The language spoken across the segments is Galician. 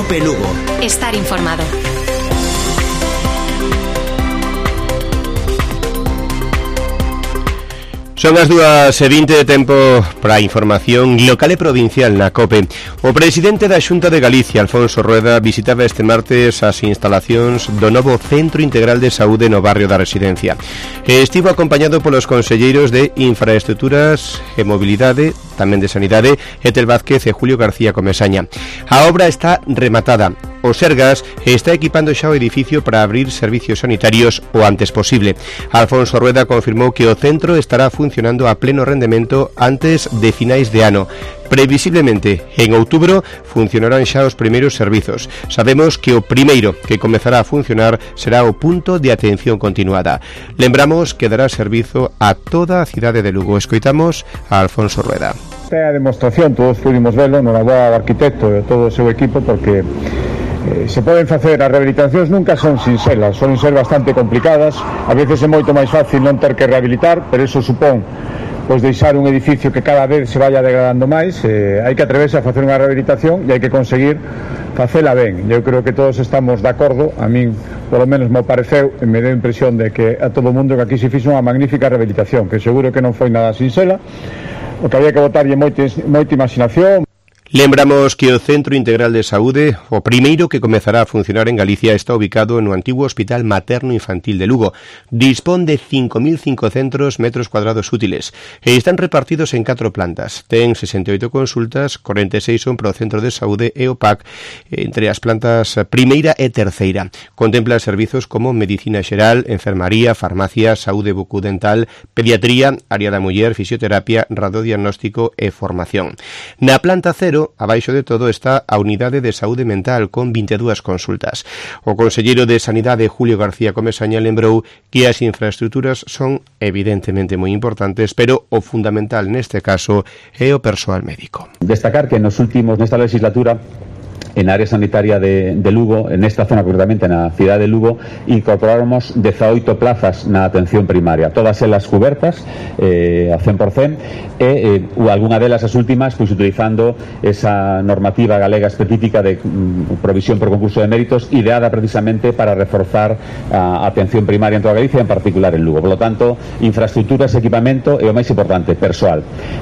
COPE Lugo. Estar informado. Son as 2:20 de tempo para a información local e provincial na COPE. O presidente da Xunta de Galicia, Alfonso Rueda, visitaba este martes as instalacións do novo Centro Integral de Saúde no barrio da Residencia. Estivo acompañado polos conselleiros de Infraestruturas e Mobilidade, tamén de Sanidade, Etel Vázquez e Julio García Comesaña. A obra está rematada. O Sergas está equipando xa o edificio para abrir servicios sanitarios o antes posible. Alfonso Rueda confirmou que o centro estará funcionando a pleno rendemento antes de finais de ano. Previsiblemente, en outubro, funcionarán xa os primeiros servizos. Sabemos que o primeiro que comezará a funcionar será o punto de atención continuada. Lembramos que dará servizo a toda a cidade de Lugo. Escoitamos a Alfonso Rueda. Esta é a demostración, todos pudimos velo, no laboa do arquitecto e todo o seu equipo, porque se poden facer, as rehabilitacións nunca son sinxelas, son ser bastante complicadas, a veces é moito máis fácil non ter que rehabilitar, pero eso supón pois deixar un edificio que cada vez se vaya degradando máis. Hai que atreverse a facer unha rehabilitación e hai que conseguir facela ben. Eu creo que todos estamos de acordo, a min polo menos me pareceu e me deu a impresión de que a todo o mundo que aquí se fixo unha magnífica rehabilitación, que seguro que non foi nada sinxela, o que había que botarlle moita imaginación. Lembramos que o Centro Integral de Saúde, o primeiro que comezará a funcionar en Galicia, está ubicado no antigo Hospital Materno Infantil de Lugo. Dispón de 5.500 metros cuadrados útiles e están repartidos en 4 plantas. Ten 68 consultas, 46 son para o Centro de Saúde e o PAC entre as plantas primeira e terceira. Contempla servizos como medicina xeral, enfermaría, farmacia, saúde bucodental, pediatría, área da muller, fisioterapia, radiodiagnóstico e formación. Na planta 0, abaixo de todo, está a unidade de saúde mental con 22 consultas. O conselleiro de Sanidade, Julio García Comesaña, lembrou que as infraestructuras son evidentemente moi importantes, pero o fundamental neste caso é o persoal médico. Destacar que nesta legislatura, en área sanitaria de Lugo, en esta zona concretamente na cidade de Lugo, incorporamos 18 plazas na atención primaria, todas elas cubertas a 100%, e algunha delas, as últimas, pois utilizando esa normativa galega específica de provisión por concurso de méritos, ideada precisamente para reforzar a atención primaria en toda Galicia, en particular en Lugo. Por lo tanto, infraestructuras, equipamento e o máis importante, persoal.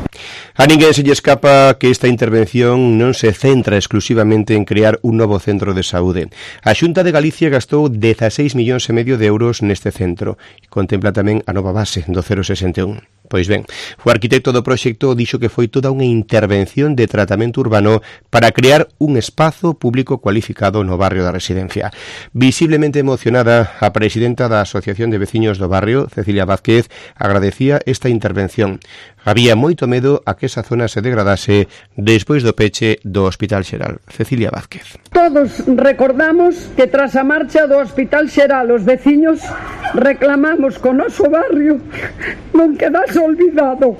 A ninguén se lle escapa que esta intervención non se centra exclusivamente en crear un novo centro de saúde. A Xunta de Galicia gastou 16,5 millóns de euros neste centro e contempla tamén a nova base do 061. Pois ben, o arquitecto do proxecto dixo que foi toda unha intervención de tratamento urbano para crear un espazo público cualificado no barrio da Residencia. Visiblemente emocionada, a presidenta da Asociación de Veciños do Barrio, Cecilia Vázquez, agradecía esta intervención. Había moito medo a que esa zona se degradase despois do peche do Hospital Xeral. Cecilia Vázquez. Todos recordamos que tras a marcha do Hospital Xeral os veciños reclamamos co noso barrio non quedase olvidado.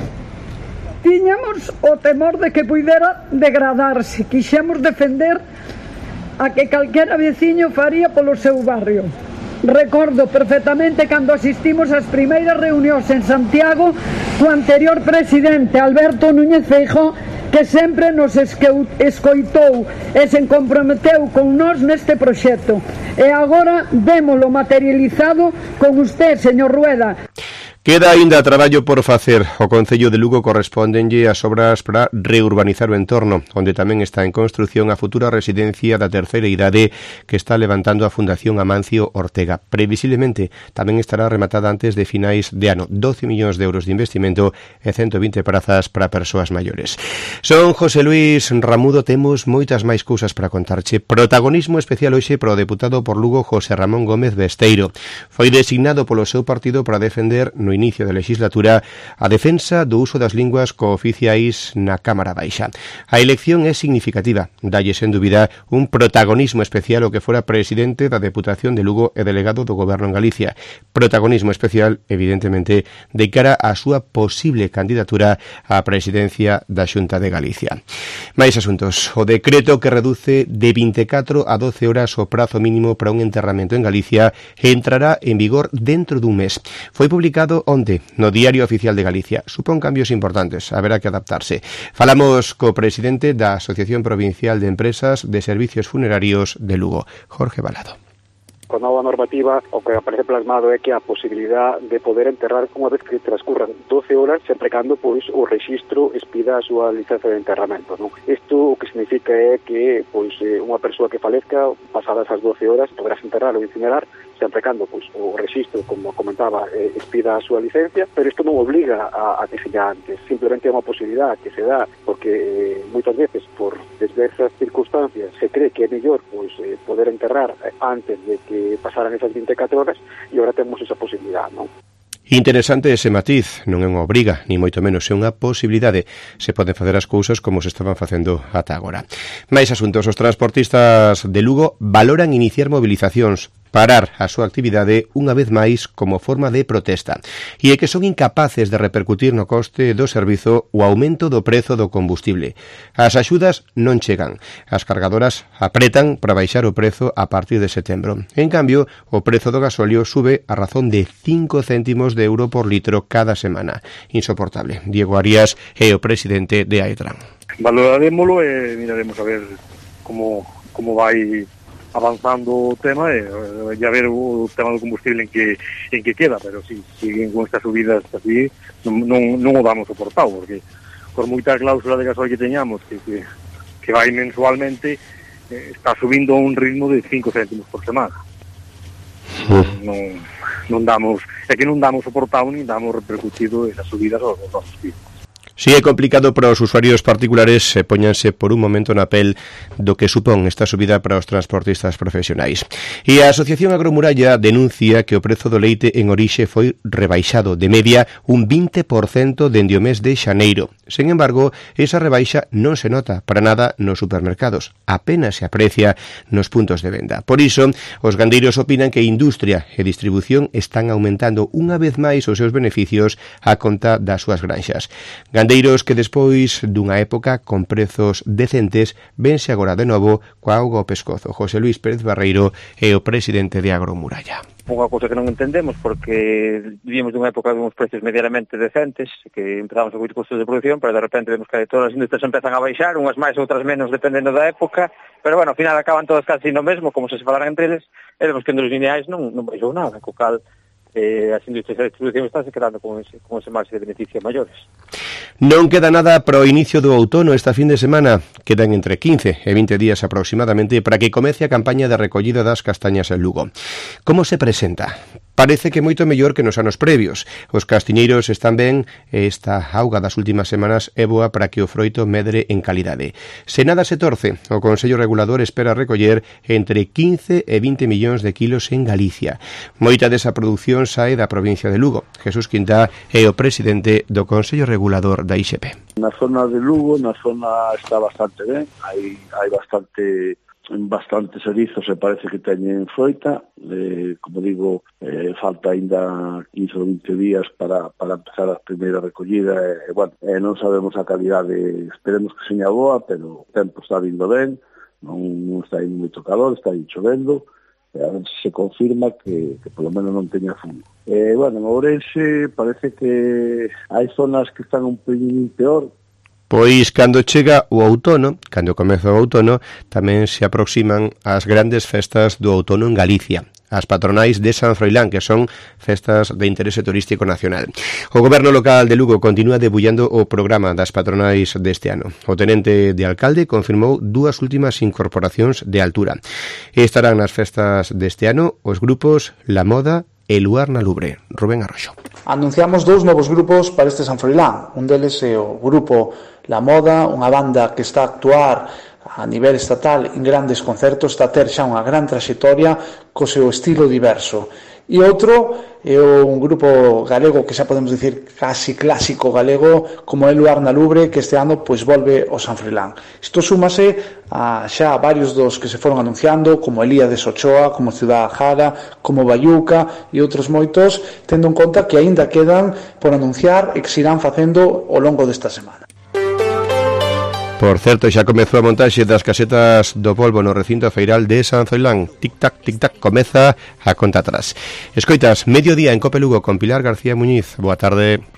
Tiñamos o temor de que puidera degradarse. Quixemos defender a que calquera veciño faría polo seu barrio. Recordo perfectamente cando asistimos ás primeiras reunións en Santiago co anterior presidente Alberto Núñez Feijóo, que sempre nos escoitou e se comprometeu con nós neste proxecto. E agora vémolo materializado con usted, señor Rueda. Queda aínda traballo por facer. O Concello de Lugo correspóndenlle as obras para reurbanizar o entorno, onde tamén está en construción a futura residencia da terceira idade que está levantando a Fundación Amancio Ortega. Previsiblemente tamén estará rematada antes de finais de ano. 12 millóns de euros de investimento e 120 prazas para persoas maiores. Son José Luis Ramudo, temos moitas máis cousas para contarche. Protagonismo especial hoxe para o deputado por Lugo José Ramón Gómez Besteiro. Foi designado polo seu partido para defender no inicio da legislatura a defensa do uso das linguas cooficiais na Cámara Baixa. A elección é significativa, dalle sen dúbida un protagonismo especial o que fora presidente da Deputación de Lugo e delegado do Goberno en Galicia. Protagonismo especial, evidentemente, de cara á súa posible candidatura á presidencia da Xunta de Galicia. Máis asuntos. O decreto que reduce de 24 a 12 horas o prazo mínimo para un enterramento en Galicia entrará en vigor dentro dun mes. Foi publicado onte no Diario Oficial de Galicia. Supón cambios importantes, haberá que adaptarse. Falamos co presidente da Asociación Provincial de Empresas de Servicios Funerarios de Lugo, Jorge Balado. Con nova normativa, o que aparece plasmado é que a posibilidad de poder enterrar unha vez que transcurran 12 horas, sempre cando pois o rexistro expida a súa licencia de enterramento, non? Isto o que significa é que pois unha persoa que falezca, pasadas as 12 horas, poderás enterrar ou incinerar, sempre cando pois o rexistro, como comentaba, expida a súa licencia, pero isto non obliga a que seja antes, simplemente é unha posibilidad que se dá, porque moitas veces, por diversas circunstancias, se cree que é mellor pois poder enterrar antes de que pasaran esas 24 horas, e agora temos esa posibilidad, non? Interesante ese matiz, non é unha obriga, ni moito menos é unha posibilidade. Se poden facer as cousas como se estaban facendo ata agora. Mais asuntos, os transportistas de Lugo valoran iniciar movilizacións, parar a súa actividade unha vez máis como forma de protesta. E é que son incapaces de repercutir no coste do servizo o aumento do prezo do combustible. As axudas non chegan. As cargadoras apretan para baixar o prezo a partir de setembro. En cambio, o prezo do gasóleo sube a razón de 5 céntimos de euro por litro cada semana. Insoportable. Diego Arias é o presidente de Aetran. Valoraremoslo e miraremos a ver como vai avanzando o tema e a ver o tema do combustible en que queda, pero si siguen con estas subidas así non o damos soportado, porque por moita cláusula de gasoil que teñamos que vai mensualmente, está subindo a un ritmo de 5 céntimos por semana. Non damos soportado nin damos repercutido esas subidas aos nosos filhos. Si é complicado para os usuarios particulares, póñanse por un momento na pel do que supón esta subida para os transportistas profesionais. E a Asociación Agromuralla denuncia que o prezo do leite en orixe foi rebaixado de media un 20% dende o mes de xaneiro. Sen embargo, esa rebaixa non se nota para nada nos supermercados, apenas se aprecia nos puntos de venda. Por iso, os gandeiros opinan que a industria e distribución están aumentando unha vez máis os seus beneficios a conta das súas granxas. Gandeiros que despois dunha época con prezos decentes vense agora de novo coa auga ao pescozo. José Luis Pérez Barreiro é o presidente de Agromuralla. Unha cousa que non entendemos, porque vivimos dunha época de uns precios medianamente decentes, que empezamos a subir costos de producción, pero de repente vemos que todas as industrias empezan a baixar, unhas máis, outras menos, dependendo da época, pero bueno, ao final acaban todas casi no mesmo, como se falaran entre eles, e vemos que en dos lineais non baixou nada, co cal as industrias de distribución están se quedando con ese marxe de beneficio maiores. Non queda nada para o inicio do outono esta fin de semana. Quedan entre 15 e 20 días aproximadamente para que comece a campaña de recollida das castañas en Lugo. Como se presenta? Parece que moito mellor que nos anos previos. Os castiñeiros están ben e esta auga das últimas semanas é boa para que o froito medre en calidade. Se nada se torce, o Consello Regulador espera recoller entre 15 e 20 millóns de kilos en Galicia. Moita desa produción sae da provincia de Lugo. Jesús Quintá é o presidente do Consello Regulador da IXP. Na zona de Lugo, na zona está bastante ben, hai bastantes erizos e parece que teñen froita, como digo, falta ainda 15 ou 20 días para empezar a primeira recollida e non sabemos a calidade, esperemos que seña boa, pero o tempo está vindo ben, non está indo moito calor, está aí chovendo, e a ver se confirma que polo menos non teña fungo. En Ourense parece que hai zonas que están un pelín peor. Pois cando chega o outono, cando comeza o outono, tamén se aproximan as grandes festas do outono en Galicia, as patronais de San Froilán, que son festas de interese turístico nacional. O goberno local de Lugo continúa debullando o programa das patronais deste ano. O tenente de alcalde confirmou dúas últimas incorporacións de altura. Estarán nas festas deste ano os grupos La Moda e Luar na Lubre. Rubén Arroxo. Anunciamos dous novos grupos para este San Froilán. Un deles é o grupo La Moda, unha banda que está a actuar a nivel estatal en grandes concertos, está a ter xa unha gran traxectoria co seu estilo diverso. E outro é un grupo galego que xa podemos dicir casi clásico galego, como é Luar na Lubre, que este ano pois volve ao San Froilán. Isto súmase a xa varios dos que se foron anunciando, como Elíades Ochoa, como Ciudad Jara, como Bayuca e outros moitos, tendo en conta que aínda quedan por anunciar e que se irán facendo ao longo desta semana. Por certo, xa comezou a montaxe das casetas do polvo no recinto feiral de San Zoilán. Tic-tac, comeza a conta atrás. Escoitas, mediodía en Cope Lugo con Pilar García Muñiz. Boa tarde.